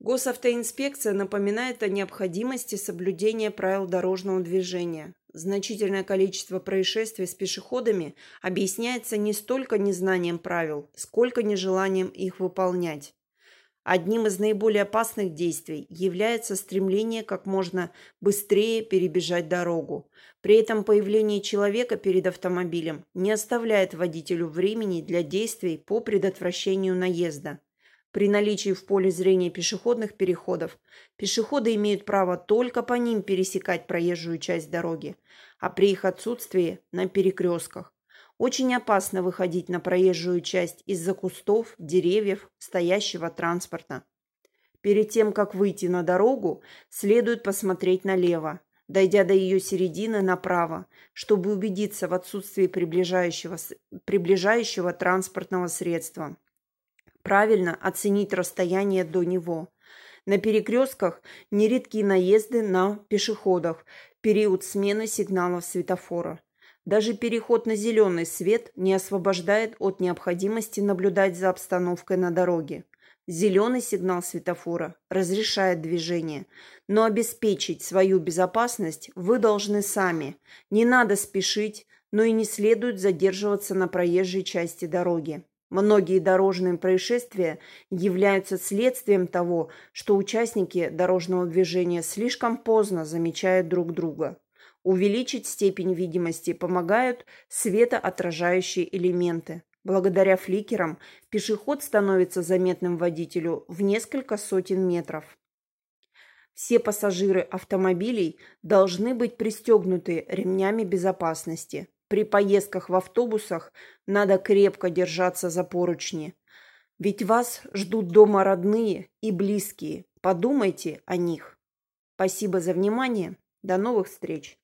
Госавтоинспекция напоминает о необходимости соблюдения правил дорожного движения. Значительное количество происшествий с пешеходами объясняется не столько незнанием правил, сколько нежеланием их выполнять. Одним из наиболее опасных действий является стремление как можно быстрее перебежать дорогу. При этом появление человека перед автомобилем не оставляет водителю времени для действий по предотвращению наезда. При наличии в поле зрения пешеходных переходов пешеходы имеют право только по ним пересекать проезжую часть дороги, а при их отсутствии– на перекрестках. Очень опасно выходить на проезжую часть из-за кустов, деревьев, стоящего транспорта. Перед тем, как выйти на дорогу, следует посмотреть налево, дойдя до ее середины направо, чтобы убедиться в отсутствии приближающего транспортного средства. Правильно оценить расстояние до него. На перекрестках нередки наезды на пешеходов в период смены сигналов светофора. Даже переход на зеленый свет не освобождает от необходимости наблюдать за обстановкой на дороге. Зеленый сигнал светофора разрешает движение, но обеспечить свою безопасность вы должны сами. Не надо спешить, но и не следует задерживаться на проезжей части дороги. Многие дорожные происшествия являются следствием того, что участники дорожного движения слишком поздно замечают друг друга. Увеличить степень видимости помогают светоотражающие элементы. Благодаря фликерам пешеход становится заметным водителю в несколько сотен метров. Все пассажиры автомобилей должны быть пристегнуты ремнями безопасности. При поездках в автобусах надо крепко держаться за поручни. Ведь вас ждут дома родные и близкие. Подумайте о них. Спасибо за внимание. До новых встреч.